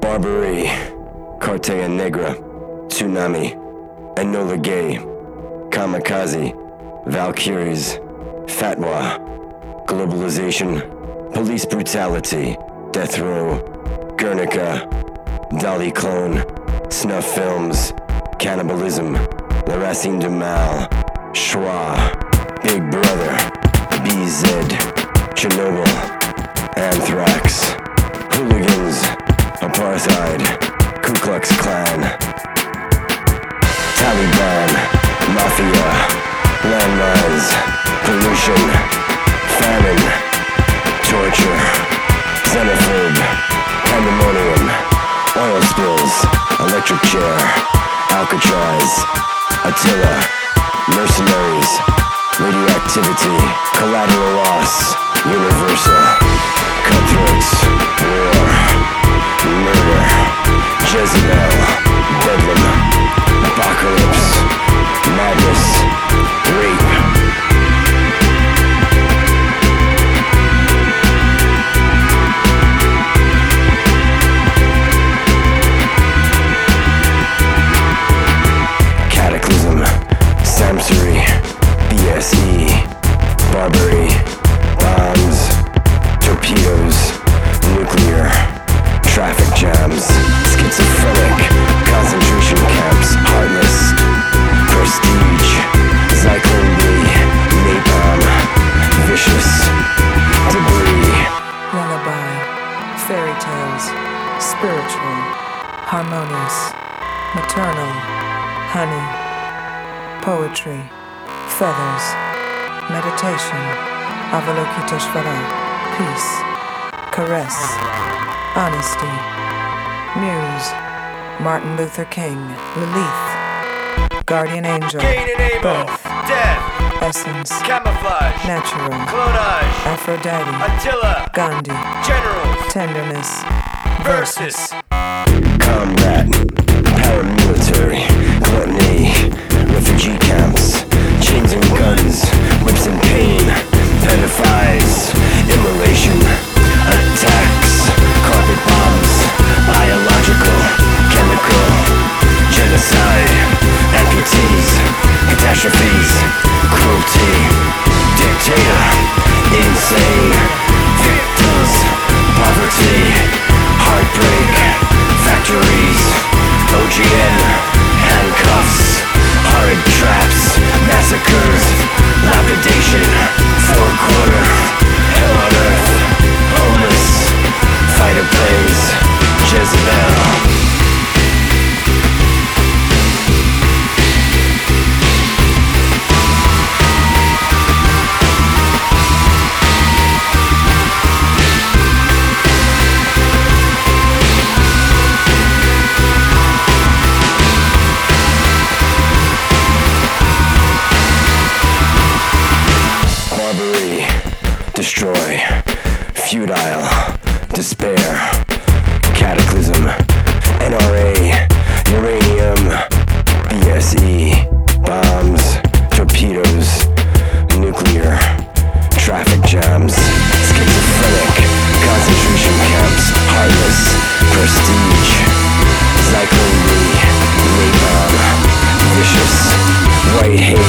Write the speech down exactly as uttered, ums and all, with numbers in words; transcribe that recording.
Barbary, Cartea Negra, Tsunami, Enola Gay, Kamikaze, Valkyries, Fatwa, Globalization, Police Brutality, Death Row, Guernica, Dolly Clone, Snuff Films, Cannibalism, La Racine du Mal, Schwa, Big Brother, B Z, Chernobyl, Anthrax, Hooligans, Apartheid, Ku Klux Klan, Taliban, Mafia, Landmines, Pollution, Famine, Torture, Xenophobe, Pandemonium, Oil Spills, Electric Chair, Alcatraz, Attila, Mercenaries, Radioactivity, Collateral Loss, Universal, Cutthroats, War, Murder, Jezebel, Bedlam, Apocalypse, Madness, Rape. Cataclysm, Samsari, B S E, Barbary, bombs, torpedoes, nuclear, traffic jams, schizophrenic, concentration camps, heartless, prestige, Zyklon B, napalm, vicious, debris. Lullaby, fairy tales, spiritual, harmonious, maternal, honey, poetry, feathers, meditation, Avalokiteshvara, peace, caress, honesty, muse, Martin Luther King, Lilith, guardian angel, Cain and Abel, birth, death, essence, camouflage, natural, clonage, Aphrodite, Attila, Gandhi, generals, tenderness, versus, Combat, paramilitary, gluttony, refugee camps, chains and guns, whips and pain, pedophiles, immolation, attacks, carpet bombs, biological, chemical, genocide, amputees, catastrophes, cruelty, dictator, insane, victims, poverty, heartbreak, factories, O G N, handcuffs, horrid traps, massacres, lapidation, four quarter, hell on earth, homeless, fighter planes, Jezebel. Destroy, futile, despair, cataclysm, N R A, uranium, B S E, bombs, torpedoes, nuclear, traffic jams, schizophrenic, concentration camps, heartless, prestige, Zyklon B, napalm, vicious, white hate.